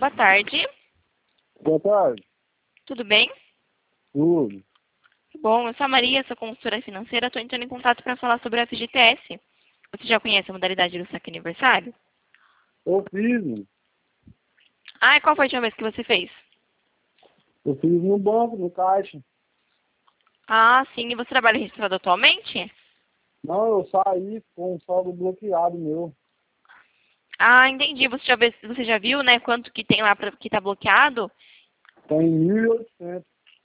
Boa tarde. Boa tarde. Tudo bem? Tudo. Bom, eu sou a Maria, sou consultora financeira. Estou entrando em contato para falar sobre o FGTS. Você já conhece a modalidade do saque aniversário? Eu fiz, Ah, e qual foi a última vez que você fez? eu fiz no banco, no caixa. Ah, sim. E você trabalha registrado atualmente? Não, eu saí com o saldo bloqueado meu. Ah, entendi. Você já viu, né, quanto que tem lá que está bloqueado? Tem 1.800.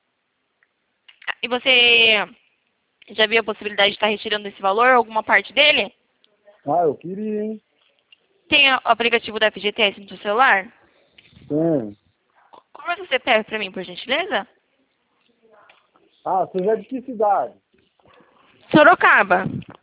E você já viu a possibilidade de estar retirando esse valor, alguma parte dele? Ah, eu queria, hein? Tem o aplicativo da FGTS no seu celular? Tem. Como é o CPF para mim, por gentileza? Ah, você é de que cidade? Sorocaba.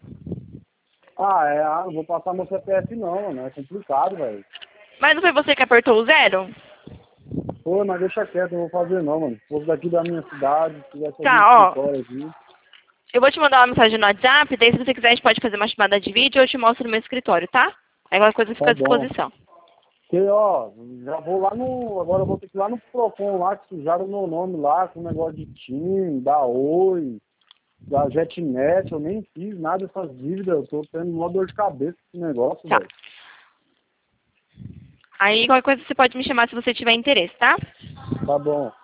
Não vou passar meu CPF não, mano. É complicado, velho. Mas não foi você que apertou o zero? Pô, mas deixa quieto, não vou fazer não, mano. Se fosse daqui da minha cidade, se tivesse algum Tá, ó. escritório aqui. Eu vou te mandar uma mensagem no WhatsApp, daí se você quiser a gente pode fazer uma chamada de vídeo ou eu te mostro no meu escritório, tá? Aí qualquer coisa fica Tá à bom. disposição. Porque, ó, já vou lá no. Agora eu vou ter que ir lá no Procon lá, que sujaram o meu nome lá, com negócio de TIM, da Oi, da JetNet, eu nem fiz nada dessas dívidas, eu tô tendo uma dor de cabeça com esse negócio, Tá. velho. Aí qualquer coisa você pode me chamar se você tiver interesse, tá? Tá bom.